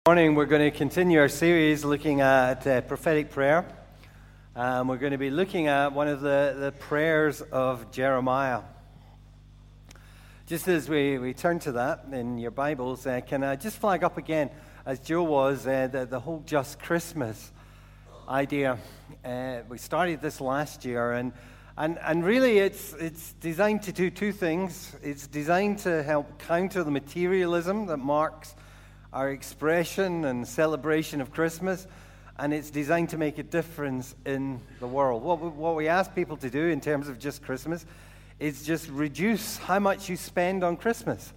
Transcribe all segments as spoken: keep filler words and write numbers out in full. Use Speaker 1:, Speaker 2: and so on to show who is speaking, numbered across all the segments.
Speaker 1: Morning, we're going to continue our series looking at uh, prophetic prayer. Um, we're going to be looking at one of the, the prayers of Jeremiah. Just as we, we turn to that in your Bibles, uh, can I just flag up again, as Joe was, uh, the, the whole Just Christmas idea. Uh, we started this last year, and, and, and really it's, it's designed to do two things. It's designed to help counter the materialism that marks our expression and celebration of Christmas, and it's designed to make a difference in the world. What we, what we ask people to do in terms of Just Christmas is just reduce how much you spend on Christmas.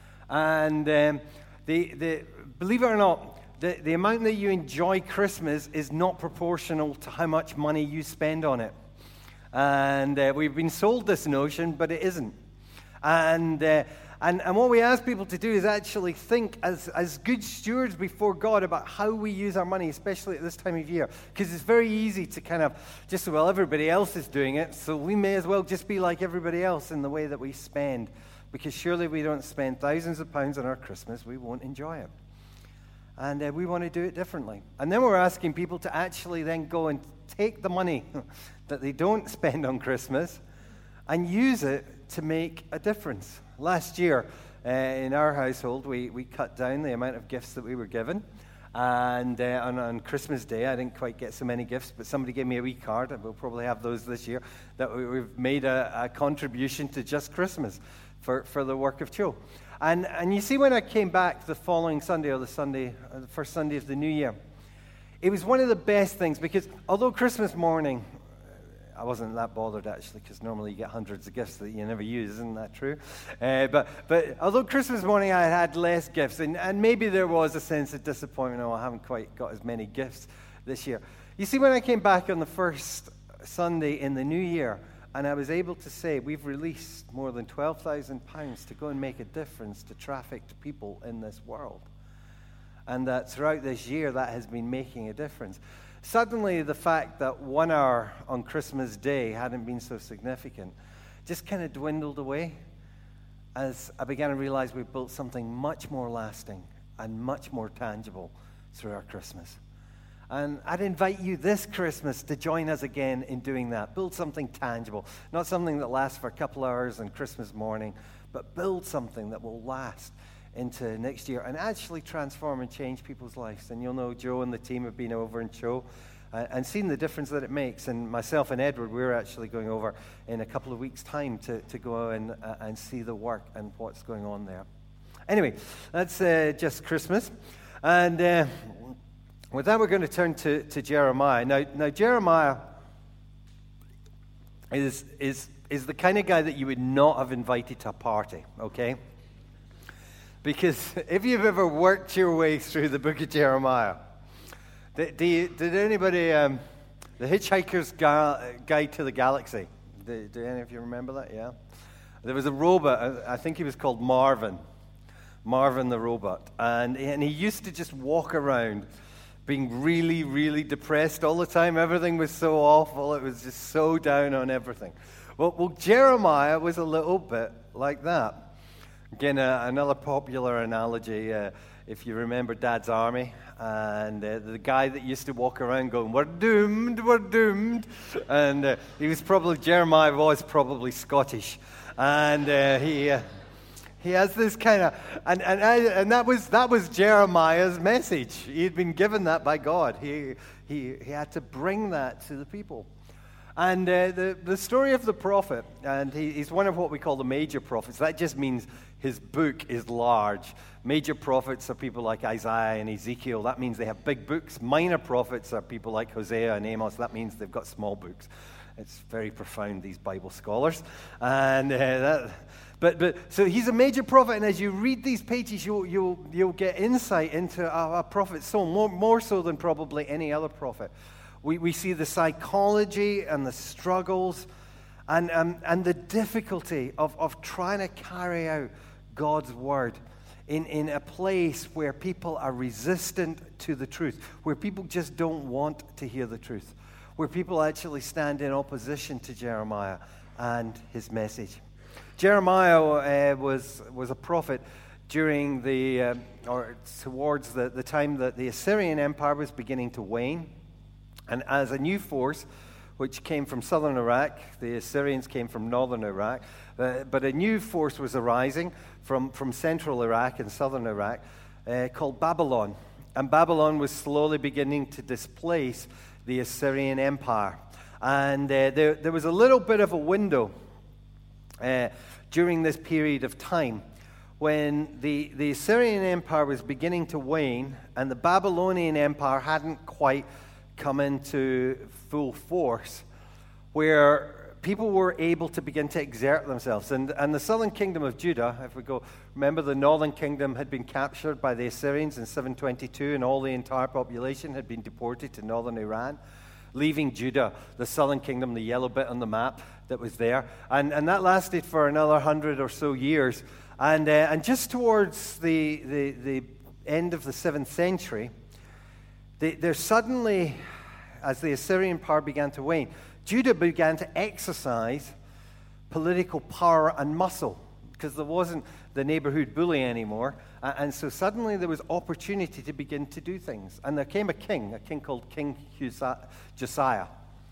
Speaker 1: And um, the, the, believe it or not, the, the amount that you enjoy Christmas is not proportional to how much money you spend on it. And uh, we've been sold this notion, but it isn't. And uh, And, and what we ask people to do is actually think as, as good stewards before God about how we use our money, especially at this time of year. Because it's very easy to kind of just, well, everybody else is doing it, so we may as well just be like everybody else in the way that we spend. Because surely we don't spend thousands of pounds on our Christmas, we won't enjoy it. And uh, we want to do it differently. And then we're asking people to actually then go and take the money that they don't spend on Christmas and use it to make a difference. Last year, uh, in our household, we, we cut down the amount of gifts that we were given. And uh, on, on Christmas Day, I didn't quite get so many gifts, but somebody gave me a wee card, and we'll probably have those this year, that we, we've made a, a contribution to Just Christmas for, for the work of Joe. And, and you see, when I came back the following Sunday, or the Sunday, or the first Sunday of the new year, it was one of the best things, because although Christmas morning, I wasn't that bothered, actually, because normally you get hundreds of gifts that you never use. Isn't that true? Uh, but but although Christmas morning I had less gifts, and, and maybe there was a sense of disappointment, oh, I haven't quite got as many gifts this year. You see, when I came back on the first Sunday in the new year, and I was able to say, we've released more than twelve thousand pounds to go and make a difference to trafficked people in this world. And that throughout this year, that has been making a difference. Suddenly, the fact that one hour on Christmas Day hadn't been so significant just kind of dwindled away as I began to realize we've built something much more lasting and much more tangible through our Christmas. And I'd invite you this Christmas to join us again in doing that. Build something tangible, not something that lasts for a couple hours on Christmas morning, but build something that will last into next year and actually transform and change people's lives. And you'll know Joe and the team have been over in Cho uh, and seen the difference that it makes. And myself and Edward, we're actually going over in a couple of weeks' time to, to go and, uh, and see the work and what's going on there. Anyway, that's uh, Just Christmas. And uh, with that, we're going to turn to, to Jeremiah. Now, now Jeremiah is, is, is the kind of guy that you would not have invited to a party, okay? Because if you've ever worked your way through the book of Jeremiah, did, do you, did anybody, um, the Hitchhiker's Ga- Guide to the Galaxy, do, do any of you remember that? Yeah? There was a robot, I think he was called Marvin, Marvin the robot, and, and he used to just walk around being really, really depressed all the time. Everything was so awful, it was just so down on everything. Well, well Jeremiah was a little bit like that. Again, uh, another popular analogy, uh, if you remember Dad's Army, and uh, the guy that used to walk around going, we're doomed, we're doomed, and uh, he was probably, Jeremiah was probably Scottish, and uh, he uh, he has this kind of, and and and that was that was Jeremiah's message. He had been given that by God. He he he had to bring that to the people. And uh, the, the story of the prophet, and he, he's one of what we call the major prophets. That just means his book is large. Major prophets are people like Isaiah and Ezekiel. That means they have big books. Minor prophets are people like Hosea and Amos. That means they've got small books. It's very profound, these Bible scholars. And uh, that, but but so he's a major prophet, and as you read these pages, you'll you'll you'll get insight into a, a prophet's soul, more more so than probably any other prophet. We we see the psychology and the struggles and, and, and the difficulty of, of trying to carry out God's word in, in a place where people are resistant to the truth, where people just don't want to hear the truth, where people actually stand in opposition to Jeremiah and his message. Jeremiah uh, was, was a prophet during the, uh, or towards the, the time that the Assyrian Empire was beginning to wane. And as a new force, which came from southern Iraq, the Assyrians came from northern Iraq, uh, but a new force was arising from, from central Iraq and southern Iraq uh, called Babylon. And Babylon was slowly beginning to displace the Assyrian Empire. And uh, there, there was a little bit of a window uh, during this period of time when the, the Assyrian Empire was beginning to wane and the Babylonian Empire hadn't quite come into full force, where people were able to begin to exert themselves. And, and the southern kingdom of Judah, if we go, remember the northern kingdom had been captured by the Assyrians in seven twenty-two, and all the entire population had been deported to northern Iran, leaving Judah, the southern kingdom, the yellow bit on the map that was there. And, and that lasted for another hundred or so years. And, uh, and just towards the, the, the end of the seventh century, They, there suddenly, as the Assyrian power began to wane, Judah began to exercise political power and muscle because there wasn't the neighborhood bully anymore. Uh, and so suddenly there was opportunity to begin to do things. And there came a king, a king called King Josiah.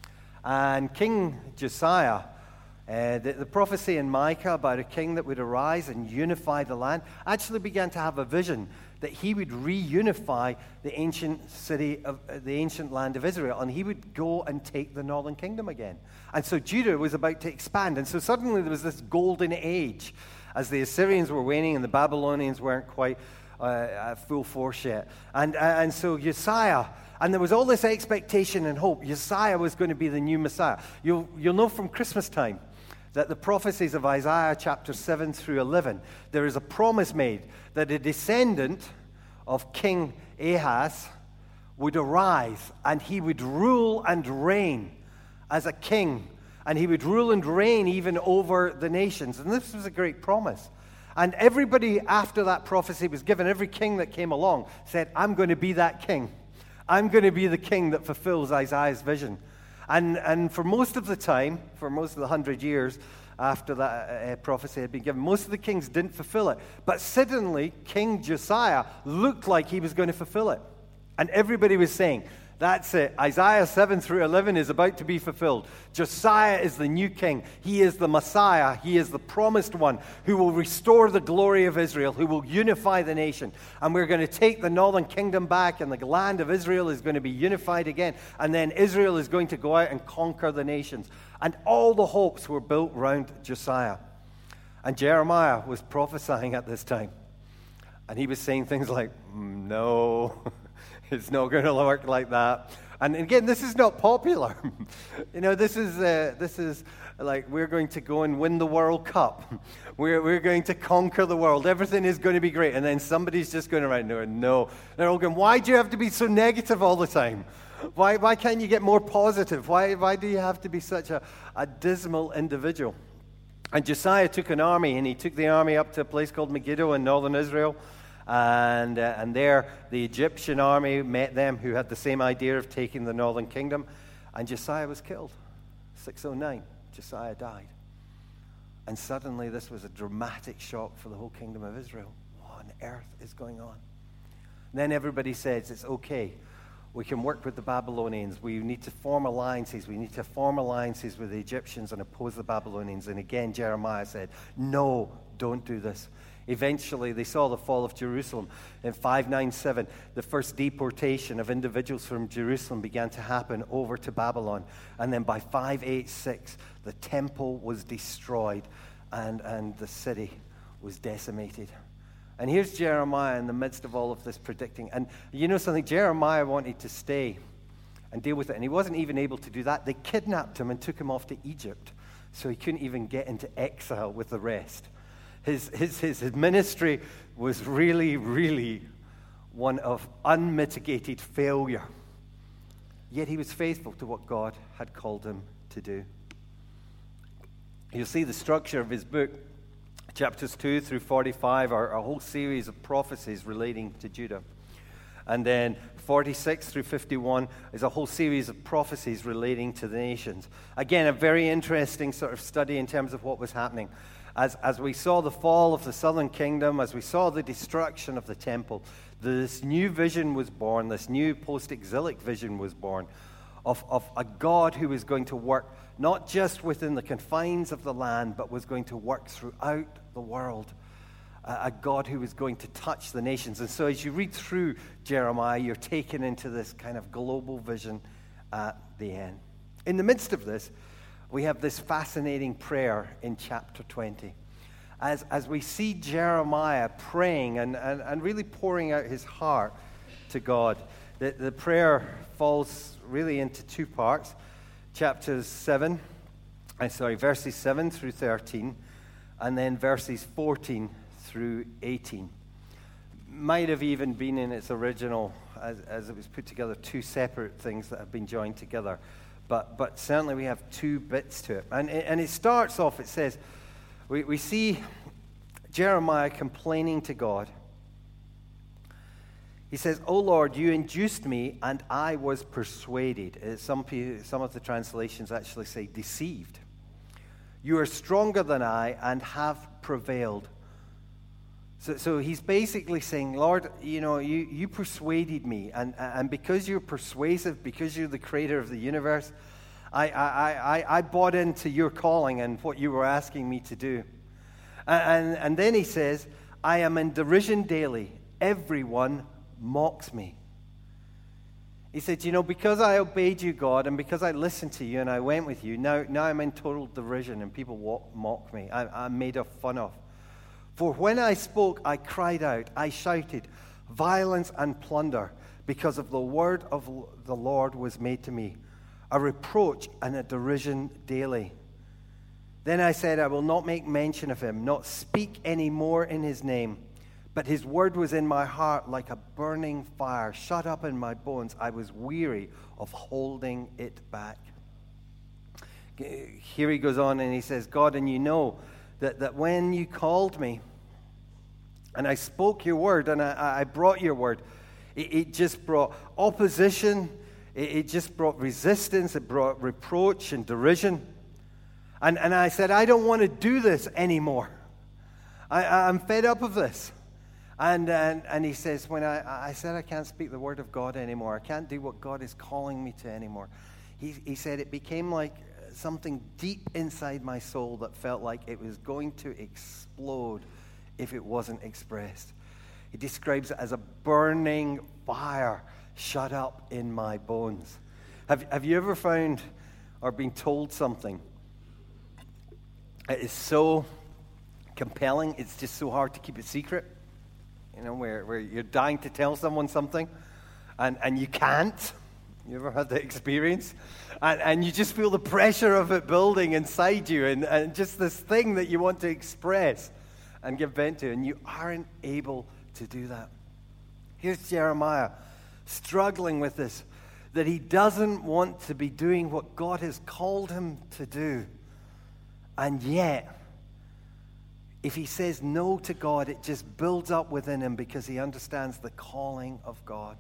Speaker 1: And King Josiah, uh, the, the prophecy in Micah about a king that would arise and unify the land, actually began to have a vision that he would reunify the ancient city of uh, the ancient land of Israel, and he would go and take the northern kingdom again. And so Judah was about to expand, and so suddenly there was this golden age as the Assyrians were waning and the Babylonians weren't quite uh, at full force yet. And uh, and so Josiah, and there was all this expectation and hope. Josiah was going to be the new Messiah. You'll you'll know from Christmas time that the prophecies of Isaiah chapter seven through eleven, there is a promise made that a descendant of King Ahaz would arise and he would rule and reign as a king. And he would rule and reign even over the nations. And this was a great promise. And everybody after that prophecy was given, every king that came along said, I'm going to be that king. I'm going to be the king that fulfills Isaiah's vision. And, and for most of the time, for most of the hundred years after that uh, prophecy had been given, most of the kings didn't fulfill it. But suddenly, King Josiah looked like he was going to fulfill it. And everybody was saying, that's it. Isaiah seven through eleven is about to be fulfilled. Josiah is the new king. He is the Messiah. He is the promised one who will restore the glory of Israel, who will unify the nation. And we're going to take the northern kingdom back, and the land of Israel is going to be unified again. And then Israel is going to go out and conquer the nations. And all the hopes were built around Josiah. And Jeremiah was prophesying at this time. And he was saying things like, no, it's not going to work like that. And again, this is not popular. you know, this is uh, this is like we're going to go and win the World Cup. We're we're going to conquer the world. Everything is going to be great. And then somebody's just going to write, no, no. They're all going, why do you have to be so negative all the time? Why why can't you get more positive? Why why do you have to be such a, a dismal individual? And Josiah took an army, and he took the army up to a place called Megiddo in northern Israel. And uh, and there, the Egyptian army met them, who had the same idea of taking the northern kingdom. And Josiah was killed. six oh nine, Josiah died. And suddenly, this was a dramatic shock for the whole kingdom of Israel. What on earth is going on? And then everybody says, it's okay. We can work with the Babylonians. We need to form alliances. We need to form alliances with the Egyptians and oppose the Babylonians. And again, Jeremiah said, no, don't do this. Eventually, they saw the fall of Jerusalem. In five ninety-seven, the first deportation of individuals from Jerusalem began to happen over to Babylon. And then by five eighty-six, the temple was destroyed and, and the city was decimated. And here's Jeremiah in the midst of all of this predicting. And you know something? Jeremiah wanted to stay and deal with it. And he wasn't even able to do that. They kidnapped him and took him off to Egypt. So he couldn't even get into exile with the rest. His, his, his, his ministry was really, really one of unmitigated failure. Yet he was faithful to what God had called him to do. You'll see the structure of his book. Chapters two through forty-five are a whole series of prophecies relating to Judah. And then forty-six through fifty-one is a whole series of prophecies relating to the nations. Again, a very interesting sort of study in terms of what was happening. As, as we saw the fall of the southern kingdom, as we saw the destruction of the temple, this new vision was born, this new post-exilic vision was born of, of a God who was going to work not just within the confines of the land, but was going to work throughout the world. A, a God who was going to touch the nations. And so as you read through Jeremiah, you're taken into this kind of global vision at the end. In the midst of this, we have this fascinating prayer in chapter twenty. As, as we see Jeremiah praying and, and, and really pouring out his heart to God, the, the prayer falls really into two parts. Chapters seven, I'm sorry, verses seven through thirteen, and then verses fourteen through eighteen. Might have even been in its original, as, as it was put together, two separate things that have been joined together. But, but certainly we have two bits to it. And, and it starts off, it says, we, we see Jeremiah complaining to God. He says, "O Lord, you induced me, and I was persuaded." Uh, Some, some of the translations actually say deceived. "You are stronger than I and have prevailed." So, so he's basically saying, Lord, you know, you, you persuaded me, and, and because you're persuasive, because you're the creator of the universe, I, I, I, I bought into your calling and what you were asking me to do. And, and, and then he says, "I am in derision daily. Everyone mocks me." He said, you know, because I obeyed you, God, and because I listened to you and I went with you, now, now I'm in total derision and people walk, mock me. I, I'm made of fun of. "For when I spoke, I cried out, I shouted, violence and plunder, because of the word of the Lord was made to me, a reproach and a derision daily. Then I said, I will not make mention of him, not speak any more in his name. But his word was in my heart like a burning fire, shut up in my bones. I was weary of holding it back." Here he goes on and he says, "God, and you know that, that when you called me and I spoke your word and I, I brought your word, it, it just brought opposition, it, it just brought resistance, it brought reproach and derision. And, and I said, I don't want to do this anymore. I, I'm fed up of this." And, and and he says, when I, I said I can't speak the word of God anymore, I can't do what God is calling me to anymore, he, he said it became like something deep inside my soul that felt like it was going to explode if it wasn't expressed. He describes it as a burning fire shut up in my bones. Have, have you ever found or been told something? It is so compelling, it's just so hard to keep it secret. You know, where, where you're dying to tell someone something, and, and you can't. You ever had that experience? And, and you just feel the pressure of it building inside you, and, and just this thing that you want to express and give vent to, and you aren't able to do that. Here's Jeremiah struggling with this, that he doesn't want to be doing what God has called him to do. And yet, if he says no to God, it just builds up within him because he understands the calling of God.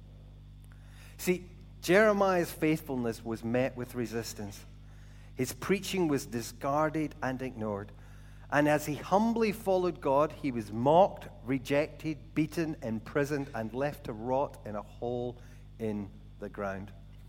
Speaker 1: See, Jeremiah's faithfulness was met with resistance. His preaching was discarded and ignored. And as he humbly followed God, he was mocked, rejected, beaten, imprisoned, and left to rot in a hole in the ground.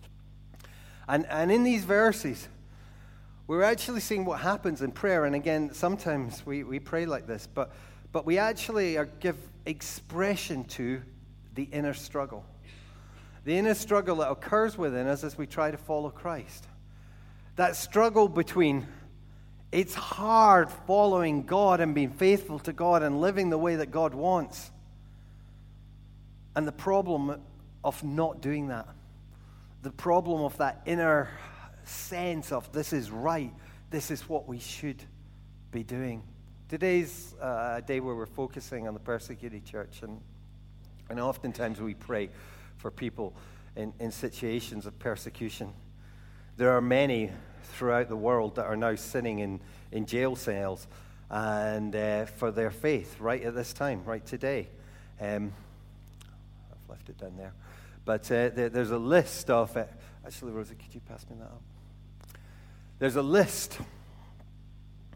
Speaker 1: And, and in these verses, we're actually seeing what happens in prayer. And again, sometimes we, we pray like this, but, but we actually are give expression to the inner struggle. The inner struggle that occurs within us as we try to follow Christ. That struggle between it's hard following God and being faithful to God and living the way that God wants, and the problem of not doing that. The problem of that inner sense of this is right, this is what we should be doing. Today's uh, a day where we're focusing on the persecuted church, and, and oftentimes we pray for people in, in situations of persecution. There are many throughout the world that are now sitting in, in jail cells and uh, for their faith right at this time, right today. Um, I've left it down there. But uh, there, there's a list of... Uh, actually, Rosie, could you pass me that up? There's a list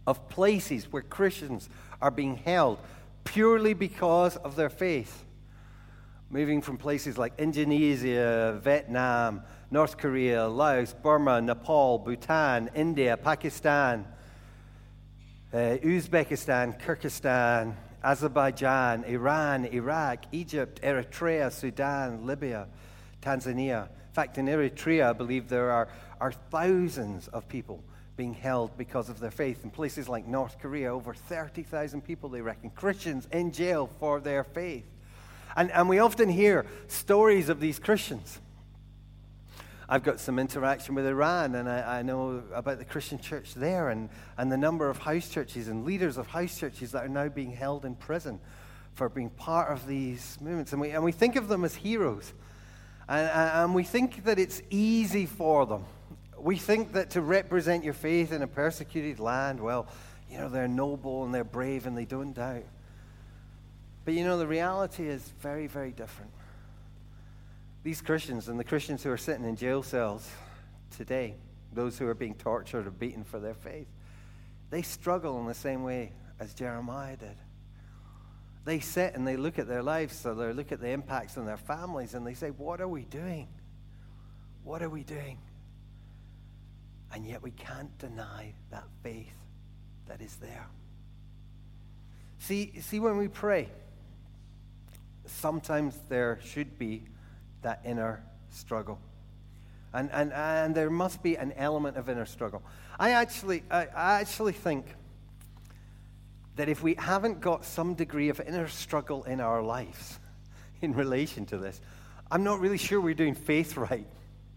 Speaker 1: of places where Christians are being held purely because of their faith. Moving from places like Indonesia, Vietnam, North Korea, Laos, Burma, Nepal, Bhutan, India, Pakistan, uh, Uzbekistan, Kyrgyzstan, Azerbaijan, Iran, Iraq, Egypt, Eritrea, Sudan, Libya, Tanzania. In fact, in Eritrea, I believe there are, are thousands of people being held because of their faith. In places like North Korea, over thirty thousand people, they reckon, Christians in jail for their faith. And, and we often hear stories of these Christians. I've got some interaction with Iran, and I, I know about the Christian church there and, and the number of house churches and leaders of house churches that are now being held in prison for being part of these movements. And we, and we think of them as heroes. And, and we think that it's easy for them. We think that to represent your faith in a persecuted land, well, you know, they're noble and they're brave and they don't doubt. But you know, the reality is very, very different. These Christians and the Christians who are sitting in jail cells today, those who are being tortured or beaten for their faith, they struggle in the same way as Jeremiah did. They sit and they look at their lives, so they look at the impacts on their families, and they say, what are we doing? What are we doing? And yet we can't deny that faith that is there. See, see, when we pray, sometimes there should be that inner struggle. And, and, and there must be an element of inner struggle. I actually, I, I actually think that if we haven't got some degree of inner struggle in our lives in relation to this, I'm not really sure we're doing faith right.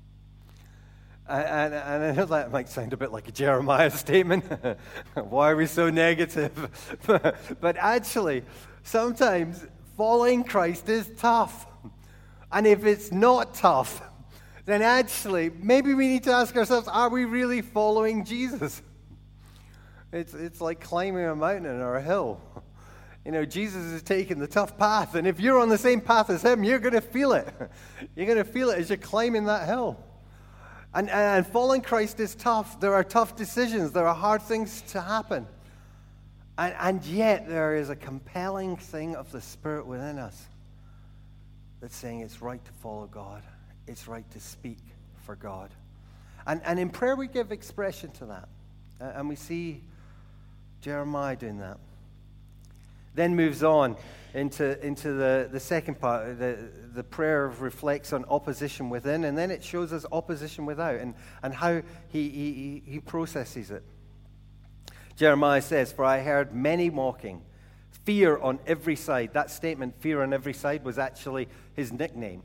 Speaker 1: And, and I know that might sound a bit like a Jeremiah statement. Why are we so negative? But actually, sometimes following Christ is tough. And if it's not tough, then actually, maybe we need to ask ourselves, are we really following Jesus? It's, it's like climbing a mountain or a hill. You know, Jesus is taking the tough path. And if you're on the same path as him, you're going to feel it. You're going to feel it as you're climbing that hill. And, and following Christ is tough. There are tough decisions. There are hard things to happen. And, and yet there is a compelling thing of the Spirit within us that's saying it's right to follow God. It's right to speak for God. And, and in prayer we give expression to that. Uh, and we see Jeremiah doing that. Then moves on into, into the, the second part. The, the prayer reflects on opposition within, and then it shows us opposition without and, and how he, he, he processes it. Jeremiah says, "For I heard many mocking, fear on every side." That statement, fear on every side, was actually his nickname.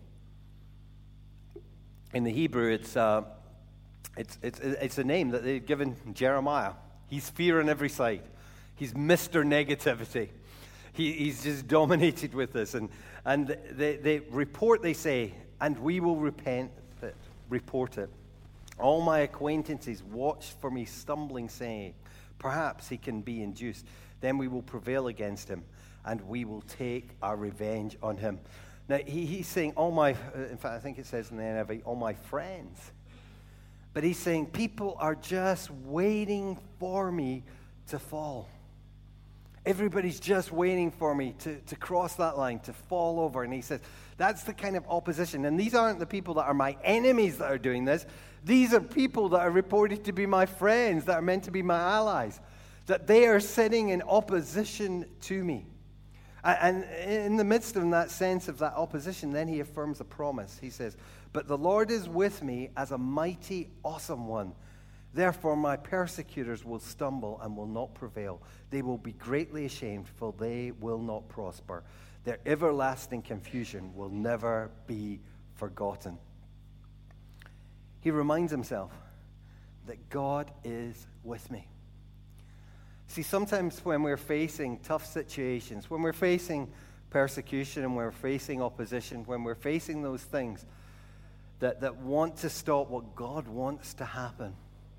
Speaker 1: In the Hebrew, it's, uh, it's, it's, it's a name that they'd given Jeremiah. He's fear on every side. He's Mister Negativity. He, he's just dominated with this. And, and they, they report, they say, "And we will repent it, report it. All my acquaintances watch for me stumbling, saying, perhaps he can be induced. Then we will prevail against him, and we will take our revenge on him." Now, he, he's saying, all my, in fact, I think it says in the N I V, all my friends. But he's saying, people are just waiting for me to fall. Everybody's just waiting for me to, to cross that line, to fall over. And he says, that's the kind of opposition. And these aren't the people that are my enemies that are doing this. These are people that are reported to be my friends, that are meant to be my allies. That they are sitting in opposition to me. And in the midst of that sense of that opposition, then he affirms a promise. He says, "But the Lord is with me as a mighty, awesome one. Therefore my persecutors will stumble and will not prevail. They will be greatly ashamed, for they will not prosper. Their everlasting confusion will never be forgotten." He reminds himself that God is with me. See, sometimes when we're facing tough situations, when we're facing persecution and we're facing opposition, when we're facing those things that, that want to stop what God wants to happen,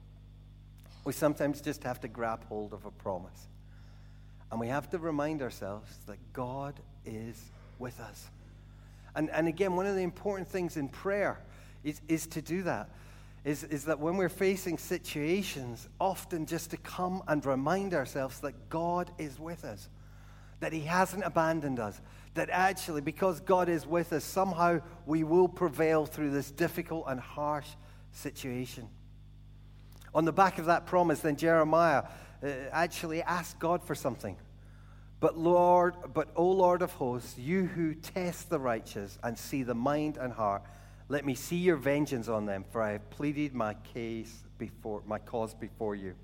Speaker 1: we sometimes just have to grab hold of a promise. And we have to remind ourselves that God is with us. And, and again, one of the important things in prayer is, is to do that. is, is that when we're facing situations, often just to come and remind ourselves that God is with us, that he hasn't abandoned us, that actually because God is with us, somehow we will prevail through this difficult and harsh situation. On the back of that promise, then Jeremiah uh, actually asked God for something. But Lord, but O Lord of hosts, you who test the righteous and see the mind and heart, let me see your vengeance on them, for I have pleaded my case before my cause before you.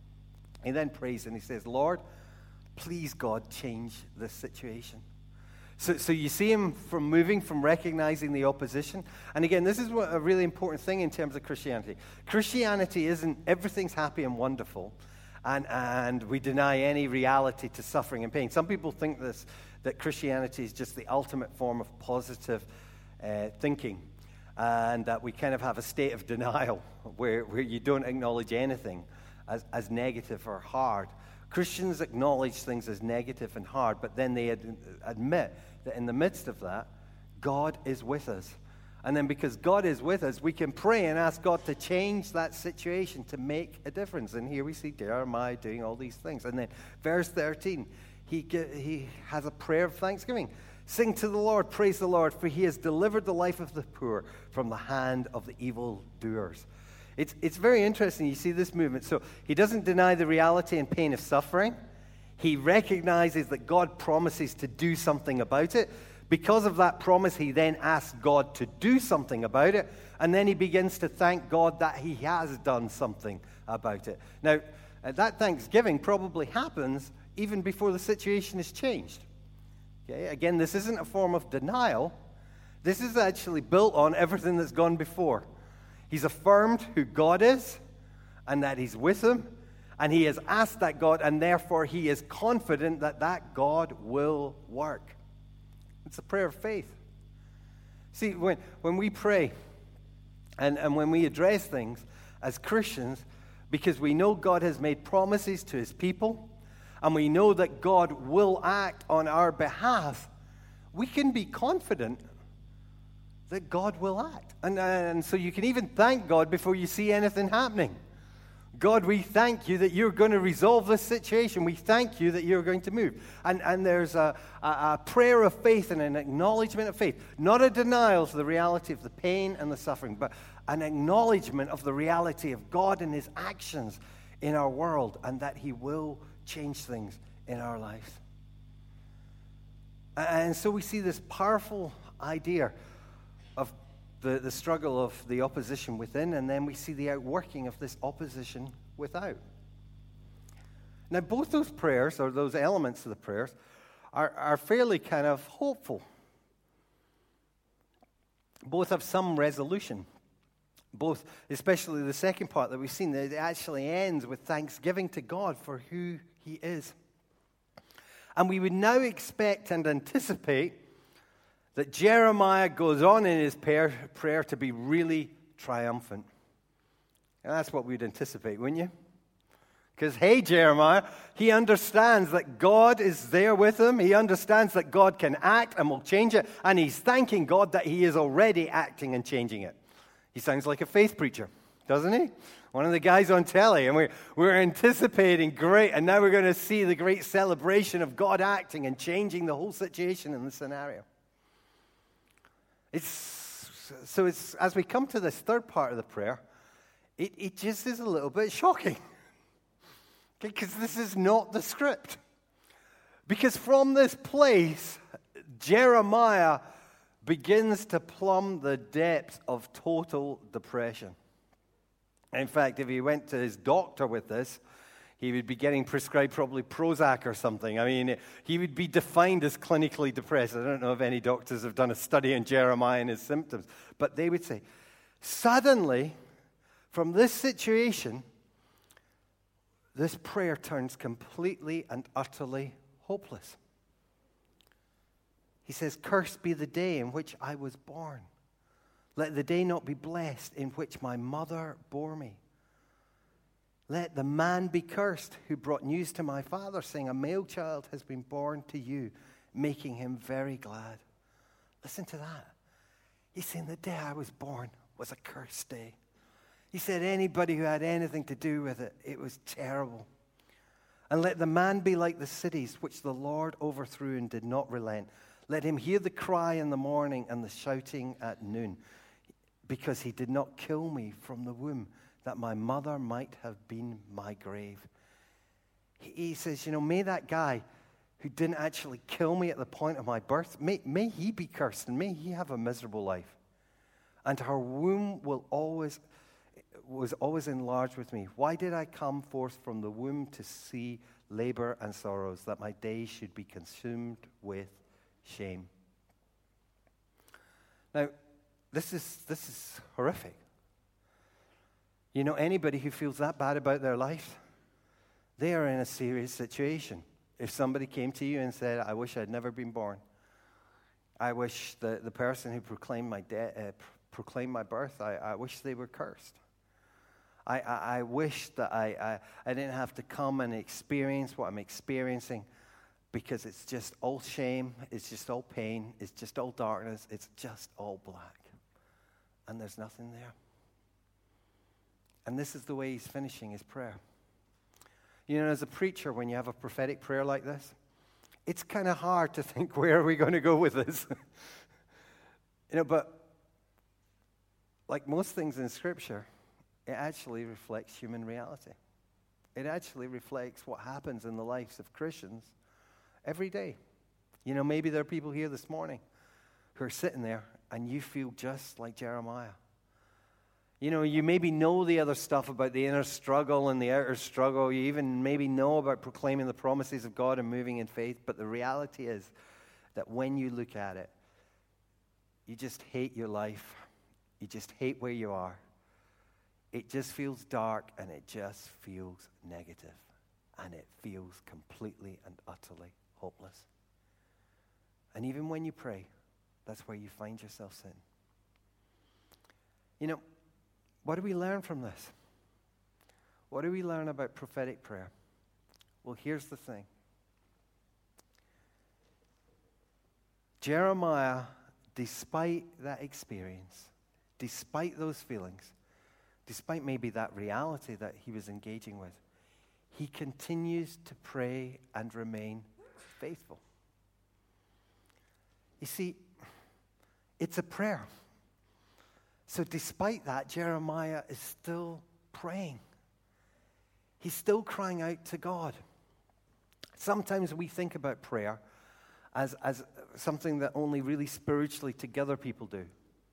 Speaker 1: He then prays and he says, Lord, please God, change this situation. So, so you see him from moving from recognizing the opposition. And again, this is what a really important thing in terms of Christianity. Christianity isn't everything's happy and wonderful, and, and we deny any reality to suffering and pain. Some people think this, that Christianity is just the ultimate form of positive uh, thinking, and that we kind of have a state of denial where, where you don't acknowledge anything as, as negative or hard. Christians acknowledge things as negative and hard, but then they ad- admit that in the midst of that, God is with us. And then because God is with us, we can pray and ask God to change that situation to make a difference. And here we see Jeremiah doing all these things. And then verse thirteen, he, he has a prayer of thanksgiving. Sing to the Lord, praise the Lord, for he has delivered the life of the poor from the hand of the evildoers. It's, it's very interesting, you see this movement. So he doesn't deny the reality and pain of suffering. He recognizes that God promises to do something about it. Because of that promise, he then asks God to do something about it. And then he begins to thank God that he has done something about it. Now, that thanksgiving probably happens even before the situation is changed. Okay? Again, this isn't a form of denial. This is actually built on everything that's gone before. He's affirmed who God is and that he's with him. And he has asked that God, and therefore he is confident that that God will work. It's a prayer of faith. See, when, when we pray and, and when we address things as Christians, because we know God has made promises to his people, and we know that God will act on our behalf, we can be confident that God will act. And, and so you can even thank God before you see anything happening. God, we thank you that you're going to resolve this situation. We thank you that you're going to move. And, and there's a, a, a prayer of faith and an acknowledgement of faith. Not a denial of the reality of the pain and the suffering, but an acknowledgement of the reality of God and his actions in our world, and that he will change things in our lives. And so we see this powerful idea of the, the struggle of the opposition within, and then we see the outworking of this opposition without. Now, both those prayers, or those elements of the prayers, are, are fairly kind of hopeful. Both have some resolution. Both, especially the second part that we've seen, that it actually ends with thanksgiving to God for who he is. And we would now expect and anticipate that Jeremiah goes on in his prayer, prayer to be really triumphant. And that's what we'd anticipate, wouldn't you? Because, hey, Jeremiah, he understands that God is there with him. He understands that God can act and will change it. And he's thanking God that he is already acting and changing it. He sounds like a faith preacher, doesn't he? One of the guys on telly. And we're, we're anticipating great. And now we're going to see the great celebration of God acting and changing the whole situation in the scenario. It's, so it's, as we come to this third part of the prayer, it, it just is a little bit shocking. Because this is not the script. Because from this place, Jeremiah begins to plumb the depths of total depression. In fact, if he went to his doctor with this, he would be getting prescribed probably Prozac or something. I mean, he would be defined as clinically depressed. I don't know if any doctors have done a study on Jeremiah and his symptoms, but they would say, suddenly, from this situation, this prayer turns completely and utterly hopeless. He says, cursed be the day in which I was born. Let the day not be blessed in which my mother bore me. Let the man be cursed who brought news to my father, saying, a male child has been born to you, making him very glad. Listen to that. He's saying the day I was born was a cursed day. He said anybody who had anything to do with it, it was terrible. And let the man be like the cities which the Lord overthrew and did not relent. Let him hear the cry in the morning and the shouting at noon, because he did not kill me from the womb, that my mother might have been my grave. He, he says, you know, may that guy who didn't actually kill me at the point of my birth, may, may he be cursed and may he have a miserable life. And her womb will always was always enlarged with me. Why did I come forth from the womb to see labor and sorrows, that my days should be consumed with shame? Now, this is this is horrific. You know, anybody who feels that bad about their life, they are in a serious situation. If somebody came to you and said, I wish I'd never been born. I wish the, the person who proclaimed my de- uh, proclaimed my birth, I, I wish they were cursed. I, I, I wish that I, I, I didn't have to come and experience what I'm experiencing, because it's just all shame, it's just all pain, it's just all darkness, it's just all black. And there's nothing there. And this is the way he's finishing his prayer. You know, as a preacher, when you have a prophetic prayer like this, it's kind of hard to think, where are we going to go with this? You know, but like most things in Scripture, it actually reflects human reality. It actually reflects what happens in the lives of Christians every day. You know, maybe there are people here this morning who are sitting there and you feel just like Jeremiah. You know, you maybe know the other stuff about the inner struggle and the outer struggle. You even maybe know about proclaiming the promises of God and moving in faith. But the reality is that when you look at it, you just hate your life. You just hate where you are. It just feels dark, and it just feels negative, and it feels completely and utterly hopeless. And even when you pray, that's where you find yourself sitting. You know, what do we learn from this? What do we learn about prophetic prayer? Well, here's the thing. Jeremiah, despite that experience, despite those feelings, despite maybe that reality that he was engaging with, he continues to pray and remain faithful. You see, it's a prayer. So despite that, Jeremiah is still praying. He's still crying out to God. Sometimes we think about prayer as, as something that only really spiritually together people do.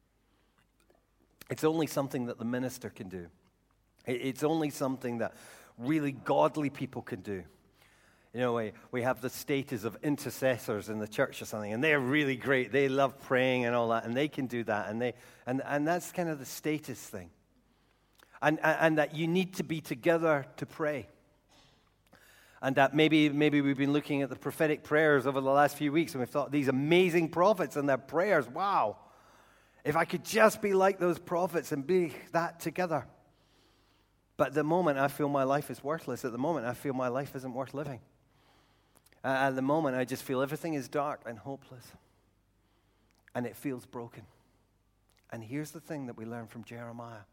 Speaker 1: It's only something that the minister can do. It's only something that really godly people can do. You know, we, we have the status of intercessors in the church or something, and they're really great. They love praying and all that, and they can do that. And they and, and that's kind of the status thing. And, and, and that you need to be together to pray. And that maybe, maybe we've been looking at the prophetic prayers over the last few weeks, and we've thought, these amazing prophets and their prayers, wow. If I could just be like those prophets and be that together. But at the moment, I feel my life is worthless. At the moment, I feel my life isn't worth living. Uh, at the moment, I just feel everything is dark and hopeless. And it feels broken. And here's the thing that we learn from Jeremiah.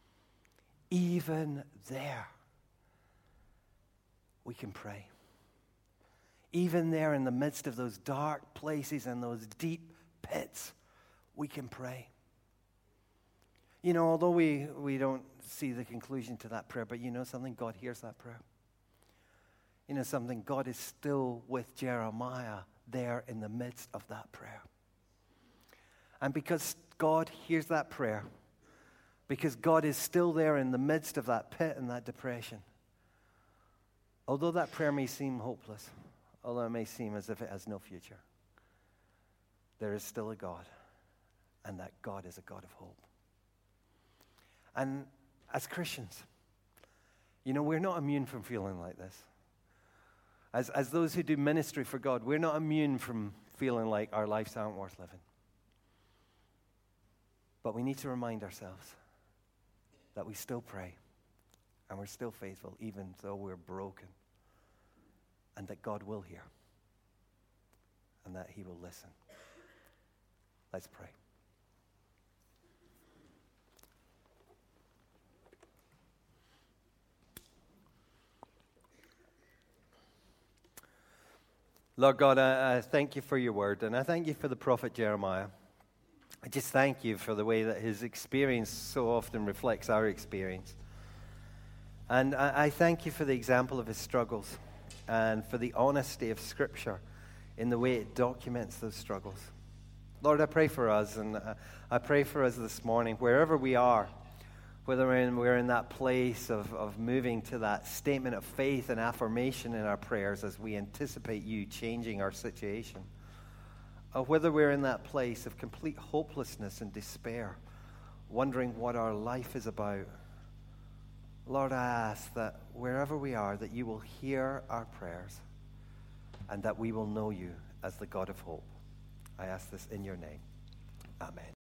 Speaker 1: Even there, we can pray. Even there in the midst of those dark places and those deep pits, we can pray. You know, although we, we don't see the conclusion to that prayer, but you know something? God hears that prayer. You know something? God is still with Jeremiah there in the midst of that prayer. And because God hears that prayer, because God is still there in the midst of that pit and that depression, although that prayer may seem hopeless, although it may seem as if it has no future, there is still a God. And that God is a God of hope. And as Christians, you know, we're not immune from feeling like this. As, as those who do ministry for God, we're not immune from feeling like our lives aren't worth living. But we need to remind ourselves that we still pray and we're still faithful even though we're broken, and that God will hear and that he will listen. Let's pray. Lord God, I, I thank you for your word, and I thank you for the prophet Jeremiah. I just thank you for the way that his experience so often reflects our experience. And I, I thank you for the example of his struggles and for the honesty of Scripture in the way it documents those struggles. Lord, I pray for us, and I pray for us this morning, wherever we are, whether we're in, we're in that place of, of moving to that statement of faith and affirmation in our prayers as we anticipate you changing our situation, or whether we're in that place of complete hopelessness and despair, wondering what our life is about. Lord, I ask that wherever we are, that you will hear our prayers and that we will know you as the God of hope. I ask this in your name. Amen.